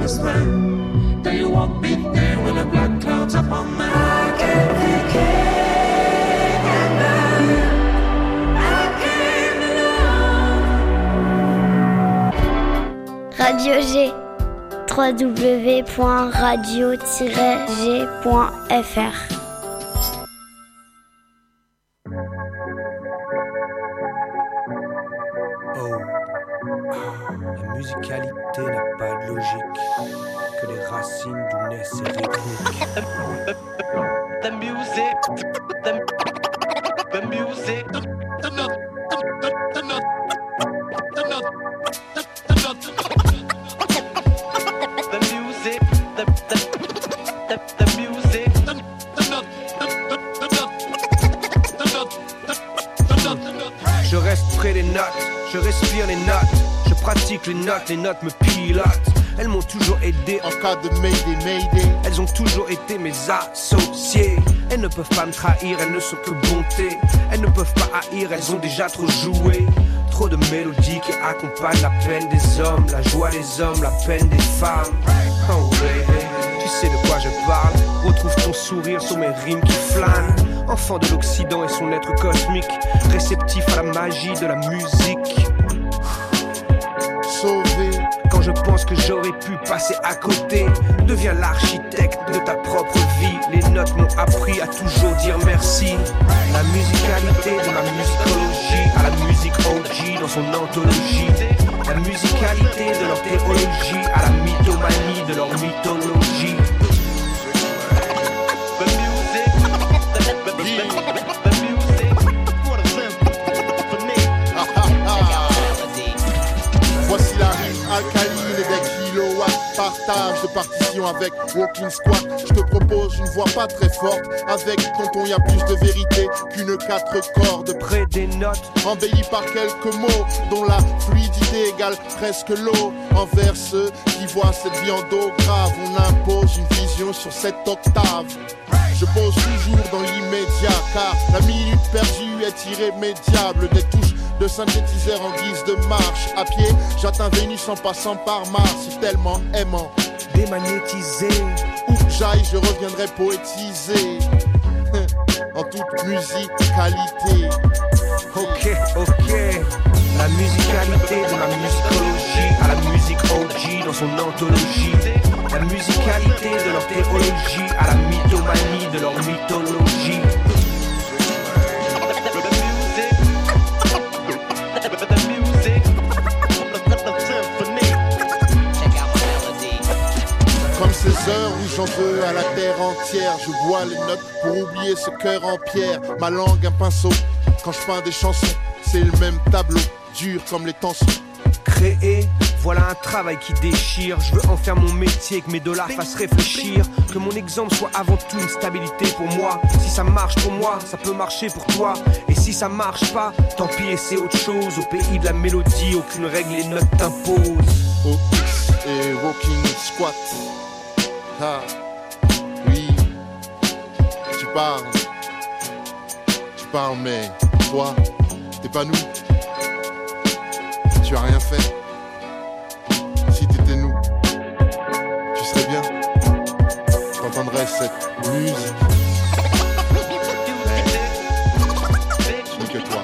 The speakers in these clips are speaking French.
promised land. There you won't be there when the black clouds up on the I can't take it, I can't love. Radio G, www.radio-g.fr. La musicalité n'a pas de logique, que les racines d'où naissent ces rythmiques. The music, the music, Je reste près des notes, je respire les notes, je pratique les notes me pilotent. Elles m'ont toujours aidé en cas de mayday. Elles ont toujours été mes associées. Elles ne peuvent pas me trahir, elles ne sont que bonté. Elles ne peuvent pas haïr, elles ont déjà trop joué. Trop de mélodies qui accompagnent la peine des hommes, la joie des hommes, la peine des femmes. Oh baby, tu sais de quoi je parle. Retrouve ton sourire sur mes rimes qui flânent. Enfant de l'Occident et son être cosmique, réceptif à la magie de la musique. Sauvé quand je pense que j'aurais pu passer à côté. Deviens l'architecte de ta propre vie. Les notes m'ont appris à toujours dire merci. La musicalité de ma musicologie à la musique OG dans son anthologie. La musicalité de leur théologie à la mythomanie de leur mythologie. Voici la rime alcaline et des kilowatts. Partage de partition avec Walking Squat. Je te propose une voix pas très forte. Avec tonton y a plus de vérité qu'une 4 cordes. Près des notes embellies par quelques mots dont la fluidité égale presque l'eau. Envers ceux qui voient cette vie en dos grave, on impose une vision sur cette octave. Je pose toujours dans l'immédiat car la minute perdue est irrémédiable. Des touches de synthétiseur en guise de marche. À pied, j'atteins Vénus en passant par Mars. Tellement aimant, démagnétisé. Où que j'aille, je reviendrai poétiser. En toute musicalité. Ok. La musicalité de ma musicologie à la musique OG dans son anthologie. La musicalité de leur théologie à la mythomanie de leur mythologie. Comme ces heures où j'en veux à la terre entière, je bois les notes pour oublier ce cœur en pierre. Ma langue un pinceau, quand je peins des chansons, c'est le même tableau, dur comme les tensions. Créer, voilà un travail qui déchire. Je veux en faire mon métier, que mes dollars fassent réfléchir. Que mon exemple soit avant tout une stabilité pour moi. Si ça marche pour moi, ça peut marcher pour toi. Et si ça marche pas, tant pis et c'est autre chose. Au pays de la mélodie, aucune règle les notes t'imposent. OX et Walking Squat. Ah, oui, tu parles mais toi, t'es pas nous. Tu as rien fait. Si t'étais nous, tu serais bien. T'entendrais cette musique. Mais ce n'est que toi.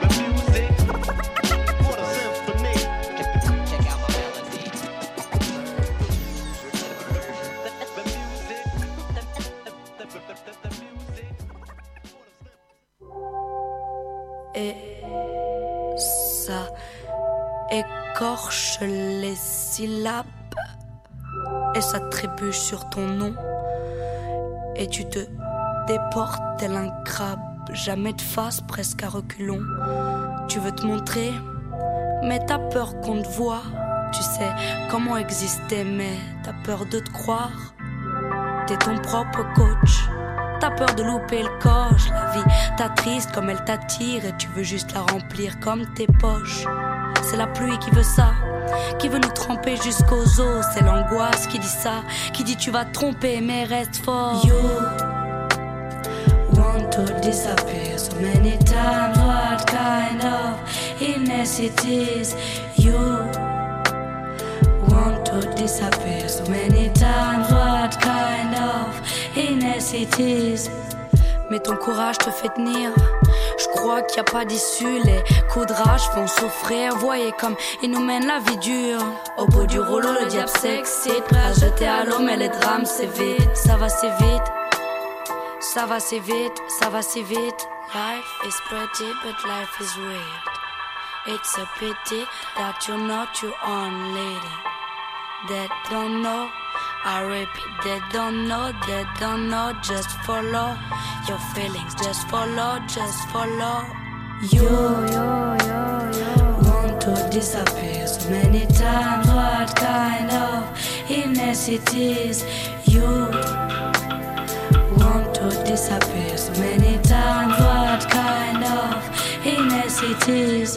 Et ça écorche les syllabes et ça trébuche sur ton nom et tu te déportes tel un crabe, jamais de face, presque à reculons. Tu veux te montrer, mais t'as peur qu'on te voie. Tu sais comment exister, mais t'as peur de te croire. T'es ton propre coach. T'as peur de louper le coche. La vie t'attriste comme elle t'attire et tu veux juste la remplir comme tes poches. C'est la pluie qui veut ça, qui veut nous tremper jusqu'aux os. C'est l'angoisse qui dit ça, qui dit tu vas te tromper mais reste fort. You want to disappear so many times. What kind of illness it is? You want to to disappear so many times. What kind of illness it is? Mais ton courage te fait tenir. Je crois qu'il n'y a pas d'issue. Les coups de rage font souffrir. Voyez comme ils nous mènent la vie dure. Au bout du rouleau, le diable s'excite. Prêt à jeter à l'eau, mais les drames c'est vite. Ça va si vite. Ça va si vite. Ça va si vite. Life is pretty, but life is weird. It's a pity that you're not your own lady. They don't know, I repeat, they don't know, just follow your feelings, just follow. You want to disappear so many times, what kind of illness it is? You want to disappear so many times, what kind of illness it is?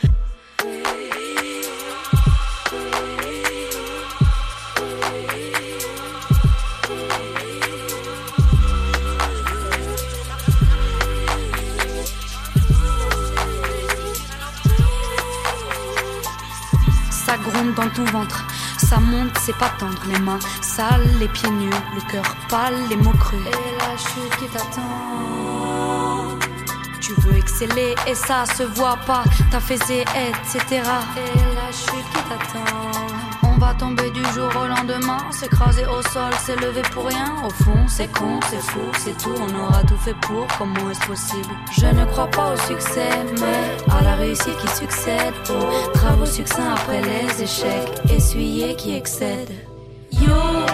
Ça gronde dans ton ventre, ça monte, c'est pas tendre. Les mains sales, les pieds nus, le cœur pâle, les mots crus. Et la chute qui t'attend. Tu veux exceller et ça se voit pas. T'as fait etc. Et la chute qui t'attend. On va tomber du jour au lendemain, s'écraser au sol, s'élever pour rien. Au fond, c'est con, c'est fou, c'est tout. On aura tout fait pour, comment est-ce possible? Je ne crois pas au succès, mais à la réussite qui succède. Aux travaux succincts après les échecs, essuyés qui excèdent. You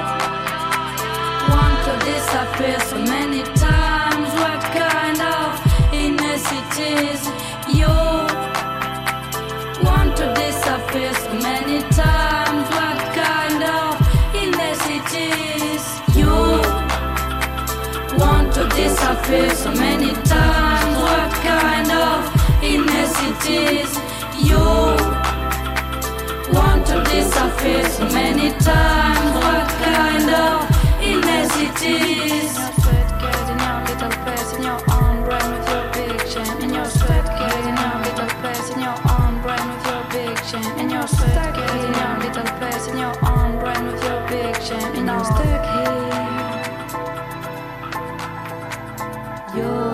want to disappear so many times. What kind of illness it is? You want to disappear so many times. What kind of illness it is? You want to disappear so many times. What kind of illness it is? You want to disappear so many times. What kind of illness it is? In your little place, in your own brain with your big chain. In your sweat, in your little place, in your own brain with your big chain. In your sweat, in your little place, in your own brain with your big chain. And I'm stuck here. Yo.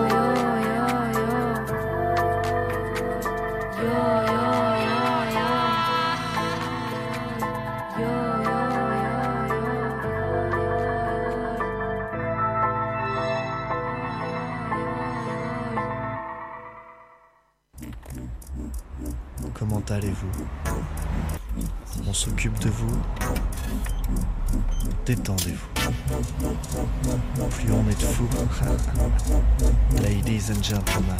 Comment allez-vous? On s'occupe de vous. Détendez-vous. Plus on est de fous. Ladies and gentlemen.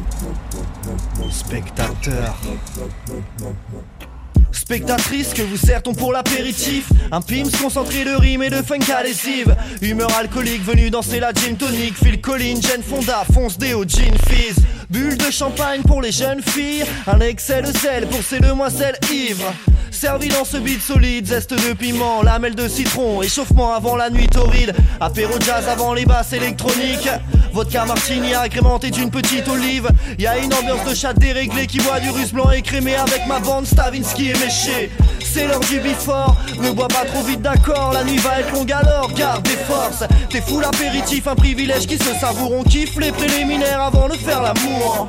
Spectateurs. Spectatrice que vous sert-on pour l'apéritif? Un pims concentré de rimes et de funk adhésive. Humeur alcoolique venue danser la gin tonic. Phil Collins, Jen Fonda, fonce déo, gin fizz. Bulle de champagne pour les jeunes filles. Un excès de sel pour ces demoiselles ivres. Servi dans ce beat solide, zeste de piment, lamelle de citron, échauffement avant la nuit torride. Apéro jazz avant les basses électroniques. Vodka martini agrémenté d'une petite olive. Y'a une ambiance de chat déréglée qui boit du russe blanc écrémé avec ma bande Stavinsky et Méché. C'est l'heure du before, ne bois pas trop vite d'accord. La nuit va être longue alors, garde des forces. T'es fou l'apéritif, un privilège qui se savoure. On kiffe les préliminaires avant de faire l'amour.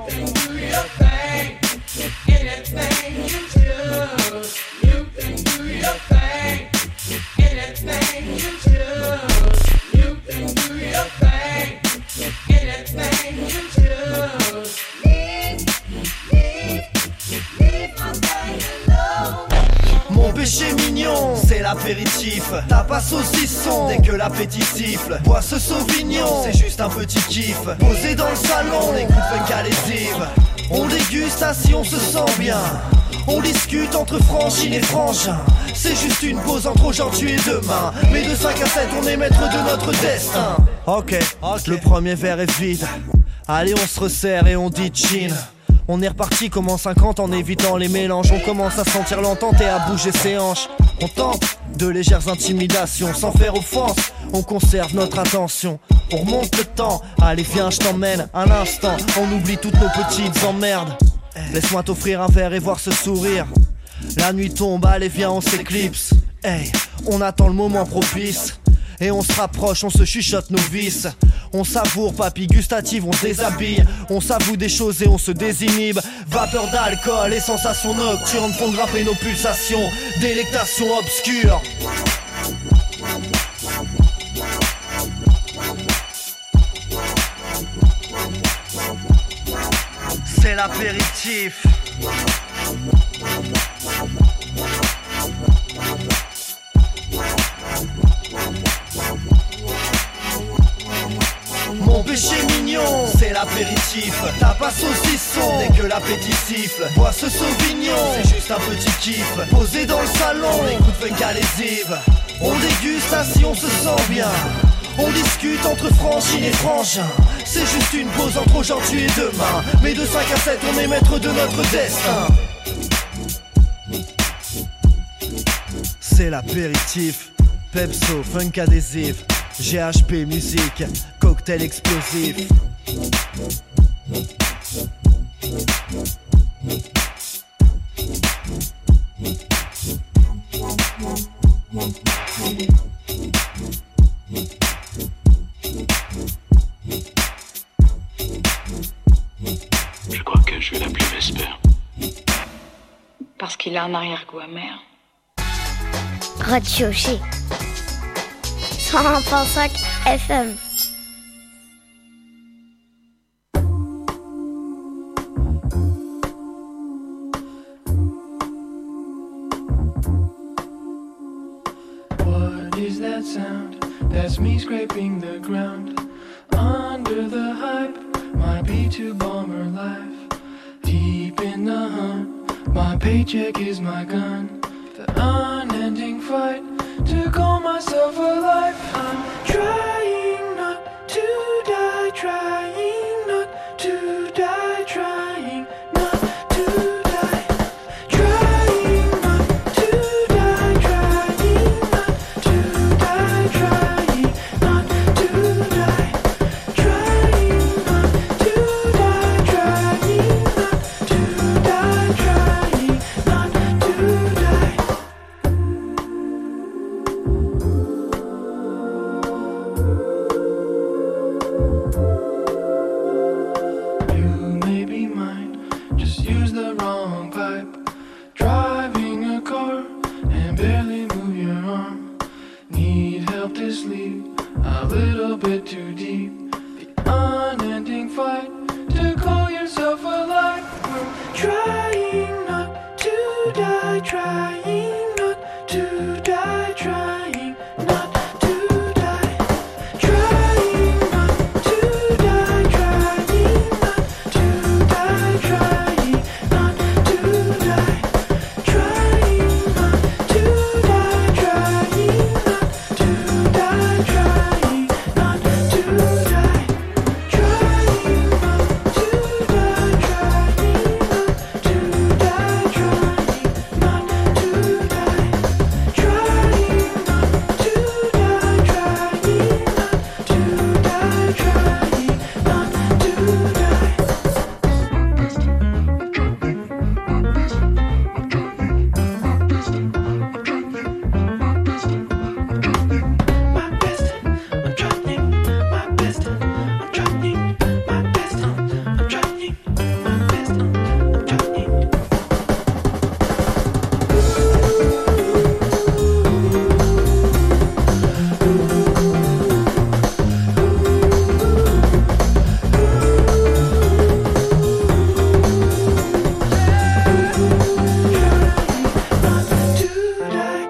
Mon péché mignon, c'est l'apéritif. Tape à saucisson, dès que l'appétit siffle. Bois ce sauvignon, c'est juste un petit kiff. Posé dans le salon, on écoute funk adhésive. On déguste assis, on se sent bien. On discute entre frangines et frangins. C'est juste une pause entre aujourd'hui et demain. Mais de 5 à 7, on est maître de notre destin. Ok, le premier verre est vide. Allez, on se resserre et on dit chin. On est reparti comme en 50 en évitant les mélanges. On commence à sentir l'entente et à bouger ses hanches. On tente de légères intimidations sans faire offense. On conserve notre attention. On remonte le temps. Allez viens je t'emmène un instant. On oublie toutes nos petites emmerdes. Laisse-moi t'offrir un verre et voir ce sourire. La nuit tombe, allez viens on s'éclipse. Hey, on attend le moment propice. Et on se rapproche, on se chuchote nos vices. On savoure, papilles gustatives, on se déshabille. On s'avoue des choses et on se désinhibe. Vapeur d'alcool et sensations nocturnes font grimper nos pulsations. Délectation obscure. C'est l'apéritif. Mon péché mignon, c'est l'apéritif. Tape à saucisson, dès que l'appétit siffle. Bois ce sauvignon, c'est juste un petit kiff. Posé dans le salon, on écoute funk adhésive. On déguste ainsi on se sent bien. On discute entre frangines et frangins. C'est juste une pause entre aujourd'hui et demain. Mais de 5 à 7 on est maître de notre destin. C'est l'apéritif. Pepso, funk adhésif. GHP, musique, cocktail explosif. Je crois que je vais l'appeler Vesper. Parce qu'il a un arrière-goût amer. Radio G 101.5 FM. What is that sound? That's me scraping the ground. Under the hype, my B2 bomber life. Deep in the hunt, my paycheck is my gun. The unending fight to call myself alive. I'm trying not to die, trying not to die, trying not to die, trying not to die, trying not to die, trying not to die, trying not to die, trying not to die, trying not to die. You may be mine, just use the wrong pipe. Driving a car and barely move your arm. Need help to sleep, a little bit too deep. The unending fight to call yourself alive. We're trying not to die, trying not to die, trying not to die, trying not to die, trying not to die, trying not to die, trying not to die, trying not to die, trying not to die, trying not to die, trying not to die, trying not to die, trying not to die, trying not to die, trying not to die. My best, I'm trying, my best, I'm trying, my best, I'm trying, my best, I'm trying. Not to die.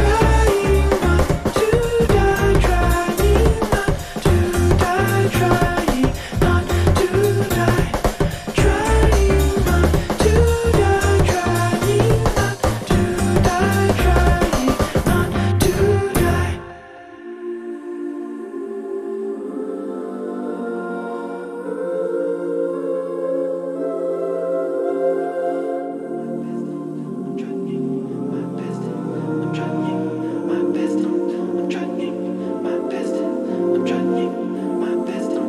Try